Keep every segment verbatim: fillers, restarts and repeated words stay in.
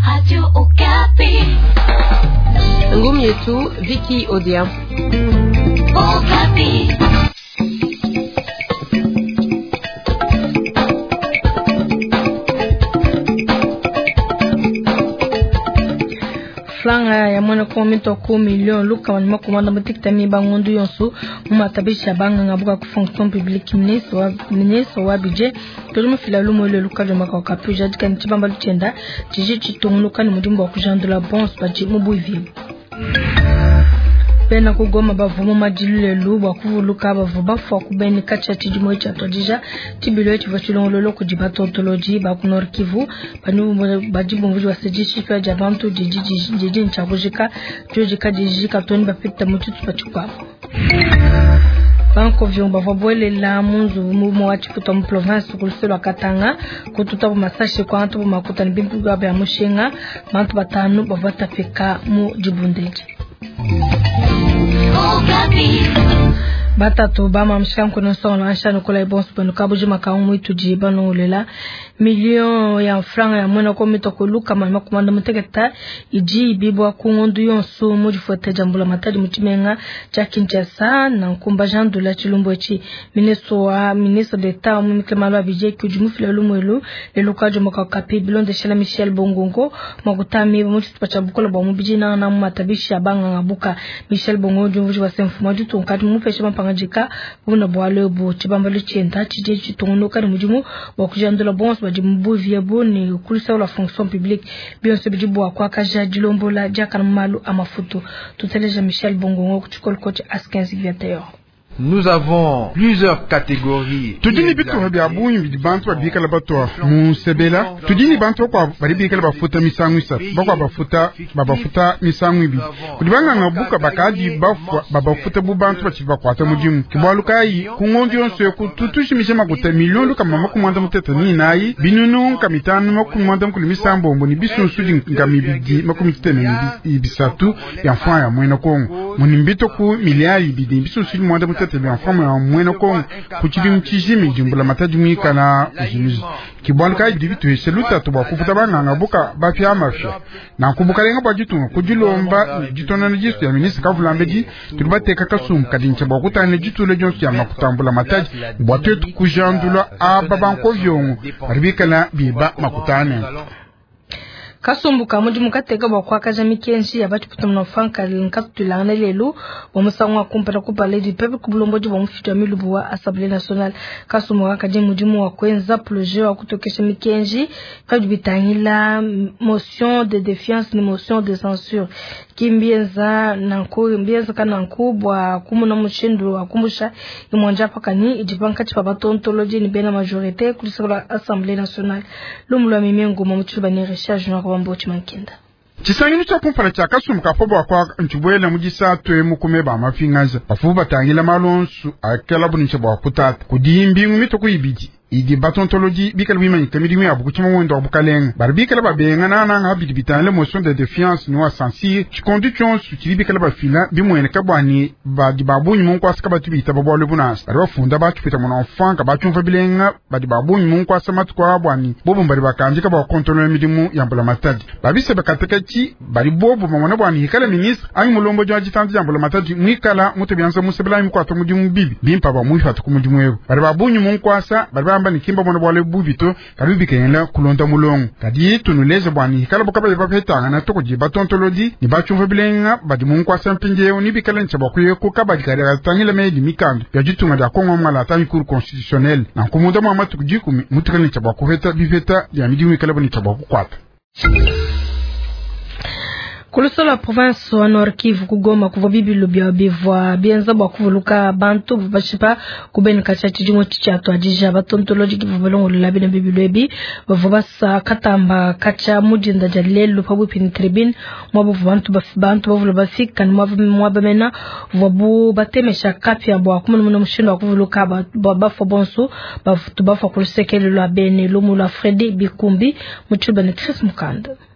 Radio Okapi. Ngumi yetu Vicky Odia. Okapi. Franga ya mwana kwa mito ku million luka wanima kumanda mtikita mi bangondu yonsu mumatabisha banga ngabuka ku fonction publique ministre wa ministre wa budget tolimo filalu mwele luka jomba kwa Okapi jadika nchibamba luchenda tiji chitonguluka ni mudimbo wa kujandula bons baji mubuivi pena kugoma bavumo majilule lu wakuvuluka bavuba fwa kubeni kacha tijimo icha todija tibilo echi vachilongololo kujibato ontoloji bakunor Kivu banu bajibu mvuji wa sejishi kwa jabantu jiji jiji nchakujika jojika jijika toni bapita mututu pachupa Banko vyomba vabwele la munzu mumo wachi kuto mprovince kuliselo Katanga kututa bu masashi kwa antu bu makuta nibimpu kwa ya mushenga mantu batanu bavata peka mu jibundeji Batatu bama mshika mkono sawa ansha nukola ibonsu pano kabuji makaungu ituji bano ulela million ya franga ya mwena kwa mito kuluka malima kumanda muteketa iji bibwa kungondu yonsu muji fuete jambula matadi mutimenga chakinchasa na nkumba jandula chilumbo echi ministro wa ministro d'etat umimike malwa bije kujumufile lumwelu lelukajo maka Okapi bilonde shela Michel Bongongo makutami muji tupachabukola ba mubiji na na matabishi ya banga ngabuka Michel Bongongo jumvuji wa semfu majutu nkati mupeshe mampangajika buna bwale bu chibamba luchenda chije chitongonoka ni mujimu wakujandula bons bajimu viebo ni kulisa la fonction publique bien se bijibu akwa kaja dilombo la jaka malu amafuto tuteleja Michel Bongongo kuchukol coach askenzi viateo. Nous avons plusieurs catégories. Tudini bitu habi abunyi bibantu babika la batwa musebela. Tudini bantu kwa baribika la bafuta misangu isa. Bakwa bafuta babafuta misangu ibi. Kudibanga ngabuka bakadi bafwa babafuta bubantu bachiva kwata mujimu. Kibwalukai kungondi yonso kututushi mishema kuta milion luka mama kumanda muteta ni nayi. Binunu kamitanu makumanda mkulimisambo mboni bisu sudi ngamibidi makumitene ibisatu ya mfanya ya mwena kongo. Munimbito ku miliari bidi bisu sudi mwanda muteta tebe en forme en mweno kon kuchiri mchijimi jimbula mataji mwika na ujimuzi kibwaluka idibitu eseluta tuba kufuta banga ngabuka bafya amafya na kubuka lenga bajitu kujilomba jitona na jistu ya ministre kavulambeji tulibateka kasum kadinche bakutane jitu le jonsu ya makutambula mataji bwatetu kujandula ababanko vyongo baribikala biba makutane Kasumbuka muji mukateka bakwa kaja mikenshi abati putumna fanka linkatulana lelu bamusangwa kumpera kupale di pepe kubulomboji bamufitwa milubu wa Assemblée nationale kasumbuka kaje muji mu wakwenza projet wa kutokesha mikenshi kajubitangila motion de défiance ni motion de censure kimbienza nanku mbienza kana nkubwa kumuna mushindu akumusha imwanja pakani ijibanka chipa batontoloji ni bena majorité kulisala Assemblée nationale lumulwa mimengo mamuchuba ni recherche na kwambochi mankenda Chisanginu cha pumpala cha kasumuka fobo kwa nchubwele mujisa tuwe mukumeba amafingaza bafuba tangila malonsu akela buninche bwa kutata kudimbi ngumito kuibiji idi batontoloji bikala bimanyi kamiri mwe abukuchima mwendo abukalenga barbikala babenga nana ngabidi bitale motion de défiance no asensi chikondition sutiri bikala bafila bimwene kabwani badi babunyi munko asaka batibita babwale bunas bari bafunda bachupita mona ofanga bachumva bilenga badi babunyi munko asama tukwa bwani bobo mbari bakanjika ba kontrole midimu yambula matadi babise bakatekachi bari bobo mamona bwani hikala ministre ayi mulombo jwaji tanti yambula matadi mwikala mutebianza musebela imko atomudimu bibi bimpa ba muhi fatukumudimu ebo bari babunyi munko asa bari amba ni kimba mwana bwale bubito kabibi kenla kulonda mulongo kadi tunuleze bwani kala bokaba bapeta na tokoji batontolodi ni bachumva bilenga badi mungu asampinje oni bikala nchaba kuye ko kabadi kare tangile medi mikando ya jitunga da kongo mala tani cour constitutionnel na kumuda mama tukujiku mutukale nchaba kuheta bifeta ya midi wikala bani nchaba kukwata Kulusolo la province wa Nord Kivu kugoma kuva bibilu bya bivwa bienza bwa kuvuluka bantu bashipa kubeni kachati jimo chichato ajija batontoloji kivu balongo labina bibilu ebi bavubasa katamba kacha mujinda jalelu pabu pini tribune mwabu bantu bantu bavulu bafika mwabu mwabu mena wabu batemesha kapya bwa kumunu munu mshindo wa kuvuluka bafo bonsu bafutu bafo kulisekele la bene lumu la Fredi Bikumbi mchuba ni Chris Mukanda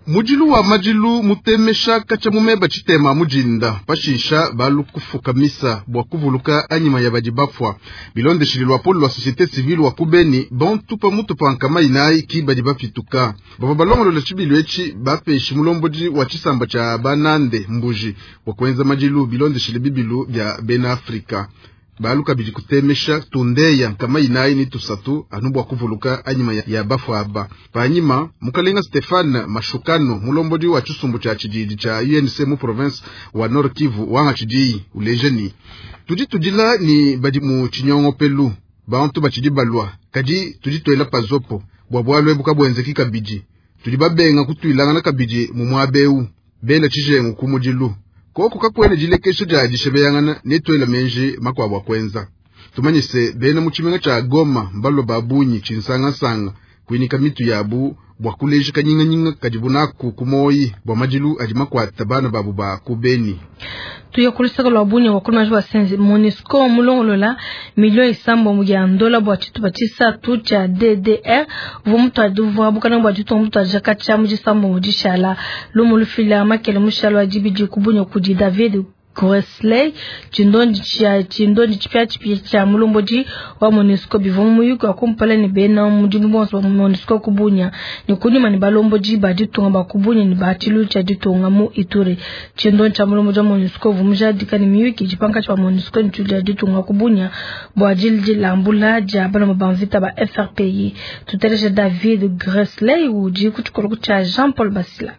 Mujilu wa majilu mutemesha kacha mumeba chitema mujinda pashisha balu kufukamisa bwa kuvuluka anyima ya bajibafwa bilonde shililwa polo wa societe civile wa kubeni bon tupa mutu pankama inai ki bajibafituka baba balongolo le chibilu echi bape shimulomboji wa chisamba cha banande mbuji wa kwenza majilu bilonde shilibibilu bya bena Afrika balu kabiji kutemesha tundeya kama inai ni tusatu anubwa kuvuluka anyima ya, ya bafu aba panyima mukalenga Stefan Mashukano mulomboji wa chusumbu cha chijiji cha U N C mu province wa Nord Kivu wanga chijiji ulejeni tuji tujila ni badi mu chinyongo pelu bantu bachidi balwa kaji tuji toela pazopo bwabwalwe bukabwenze kikabiji tuji babenga kutuilanga na kabiji mu mwabeu bela chijengu kumujilu koko kakwene jilekesha jaji shebeyangana netoela menji makwabwa kwenza tumanyise bena muchimenga cha Goma mbalo babunyi chinsanga sanga kwinika mitu yabu bwakuleje kanyinga nyinga kajibunaku kumoyi bwa majilu ajimakwata bana babu ba kubeni tuyo kulisaka lwabunya wakulu majwa senzi Monisco mulongolola milioni isambo mugia ndola bwa chitu batisa tucha D D R vumutu aduvu abukana bwa chitu vumutu ajakacha mujisambo mujishala lumulufila makele mushala wajibiji kubunya kuji David Gresley chindondi chia chindondi chipya chipya cha mulomboji wa Monisco bivomu yuko akumpala ni bena mujibu bonso wa Monisco kubunya ni kunyuma ni balomboji baditunga bakubunya ni batilu cha ditunga mu Ituri chindondi cha mulomboji wa Monisco vumuja dikani miyuki jipanga cha Monisco ni chuja ditunga kubunya bwa jilji lambula jabana mabamvita ba F R P I tuteresha David Gresley uji kuchukuru cha Jean-Paul Basila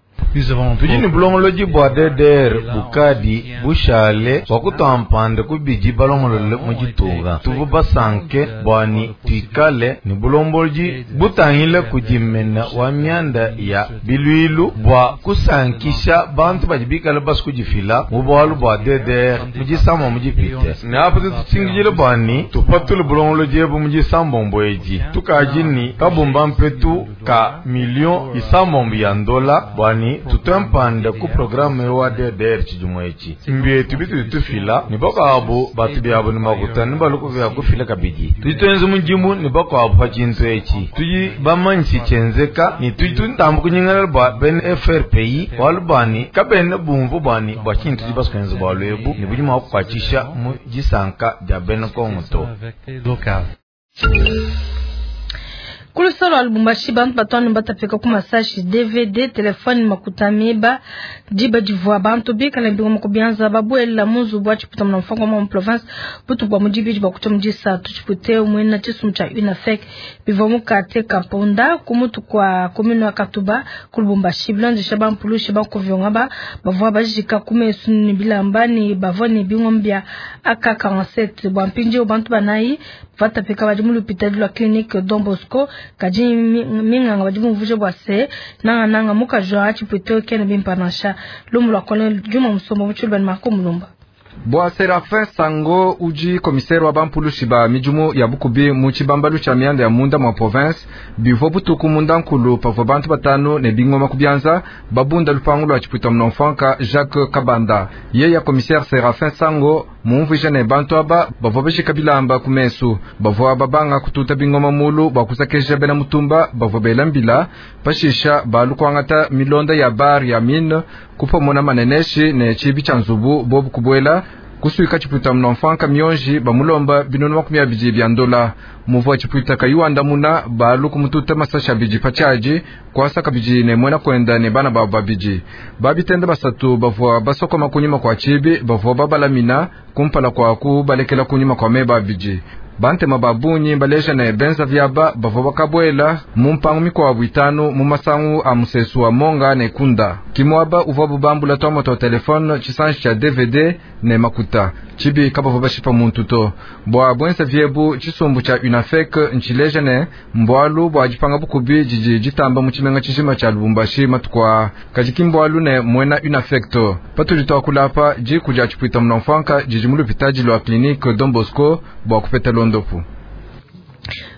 tujini bulongoloji bwa D D R bukadi bushale wakutampande kubiji balongolole mujitunga tubu basanke bwani tuikale ni bulongoloji butangile kujimena wa mianda ya biluilu bwa kusankisha bantu bajibikale basi kujifila mubawalu bwa D D R mujisamba mujipite ni hapo tutingile bwani tupatule bulongoloji ebu mujisamba mbweji tukajini kabumba mpetu ka milion isamba ya dola bwani tutempande ku programme wa D D R chijumwechi mbiye tubitu tufila ni bako abo batu byabo ni makuta ni baluko bya kufila kabiji tuitenze munjimu ni bako abo pachinto echi tuji bamanchi chenzeka ni tuitu ntambu kunyingala ba ben F R P I walbani kabene bumvu bani bachinto jibaskenze balwebu ni bujima kwachisha mu jisanka ja ben konto local kulusalo albumbashi bantu batwanu batapeka ku masashi D V D telefone makutameba diba divwa bantu bika lembi makubianza babuela muzu bwa chiputa mna mfango mu province butu bwa mujibi bwa kutomjisa tuchipute umwena chisumcha unafek bivomu kate kaponda kumutu kwa komino akatuba kulubumbashi blonde shaban pulushi banko vyongaba bavwa bajika kumesu ni bilambani bavoni bingombia aka quarante-sept bwa mpinje bantu banayi batapeka bajimulu pitadi la clinique Don Bosco kaji minganga bajimu vuje bwase nanga nanga muka joa chipito kene bimpanasha lumula kone juma musombo muchulban makumulumba Bwa Serafin Sango uji komisero wa bampulu shiba mijumu ya bukubi muchibambalu cha mianda ya munda mwa province bivo butuku munda nkulu pavo bantu batano ne bingwa makubianza babunda lupangulo wa chiputa mnonfanka Jacques Kabanda ye ya komisero Serafin Sango muumvisha ne bantu aba bavo beshi kabilamba kumesu bavo ababanga kututa bingwa mamulu bakusakesha bena mutumba bavo belambila pashisha balu kwangata milonda ya bar ya mine kupo mona maneneshi ne chibi chanzubu bobu kubwela kusuika chiputa mnonfanka mionji bamulomba binono makumi abiji bya ndola muvo chiputa kayuanda muna balu kumututa masasha biji pachaji kwasa kabiji ne mwena kwenda ne bana baba biji babitenda basatu bavwa basoko makunyima kwa chibi bavwa babala mina kumpala kwa ku balekela kunyima kwa meba biji bante mababunyi balesha ne benza vyaba bavo bakabwela mumpangu mikwa bwitano mumasangu amusesu wa monga ne kunda kimwaba uvabu bambula tomo to telefone chisanji cha D V D ne makuta chibi kabavo bashipa muntuto bwa bwenza vyebu chisumbu cha unafek nchileja ne mbwalu bwa jipanga bukubi jiji jitamba muchimenga chishima cha Lubumbashi matukwa kajikimbwalu ne mwena unafekto patu jitoa kulapa ji kuja chipuita mnonfanka jiji mulu pitaji lwa clinique Don Bosco bwa kupeta londopu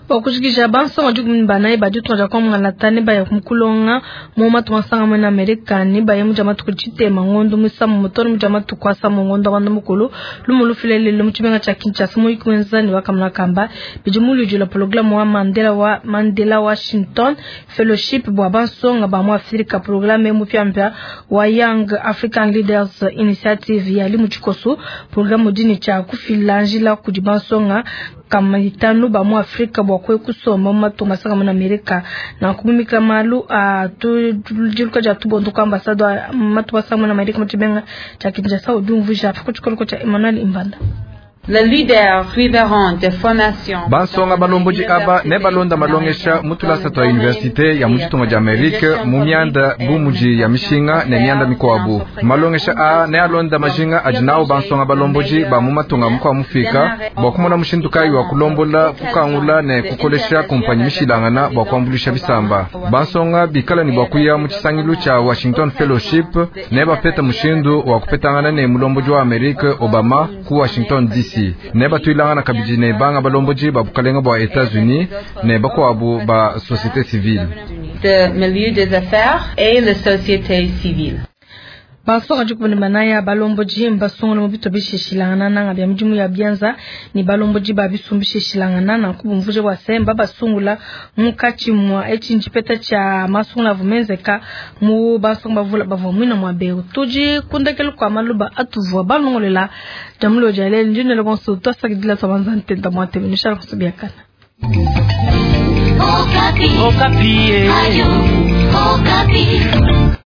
Wakushikisha banso wajuku banaye baju tunaja kwa mwalatane baya kumkulonga mwoma tumasanga mwena Amerikani baya mujama tukuchite mangondo mwisa mmotori mujama tukwasa mwangondo wanda mukulu lumulu filele lumuchibenga cha Kinshasa mu ikwenza ni wakamna kamba bijumulu jula programu wa Mandela wa Mandela Washington Fellowship bwa banso nga ba mu Afrika programu mu pyambya wa Young African Leaders Initiative ya limu chikosu programu dini cha kufilanjila kujibanso nga kama itanu ba mu Afrika bwa kwe kusoma mato masanga mu Amerika na kumimika malu a tu jiruka ja tubondo kwa ambassador mato masanga mu Amerika mutibenga cha Kinshasa odumvu ja fukuchukolo cha Emmanuel Imbanda. Le leader révérend de formation Bansonga balomboji aba ne balonda malongesha mutulasa twa universite ya mujitonga ja Amerika mu myanda bumuji ya mishinga ne myanda mikwabu malongesha a ne alonda majinga ajinao bansonga balomboji ba mumatonga mukwa mufika bakumona mushindukai wa kulombola kukangula ne kukolesha kompanyi mishilangana bakwambulisha bisamba bansonga bikala ni bakuya mu kisangilu cha Washington Fellowship ne bapeta mushindu wa kupetangana ne mulomboji wa Amerika Obama ku Washington D C ne batuilanga na kabijine banga balomboji babukalenga bwa États-Unis ne bako abu ba société civile de milieu des affaires et la société civile. Basoka jukubuni manaya balomboji mbasonga mubito bishishilangana na ngabya mjumu ya bianza ni balomboji babisumbishishilangana na kubumvuje wa semba basungula mukachi mwa echi njipeta cha masungula vumenzeka mu basonga bavula bavumina mwa beu tuji kundekelu kwa maluba atuvwa balongolela jamulo jale njune le bonso tosa kidila sabanza ntenda mwa tebe nishara kusubia kana Okapi Okapi Ayo Okapi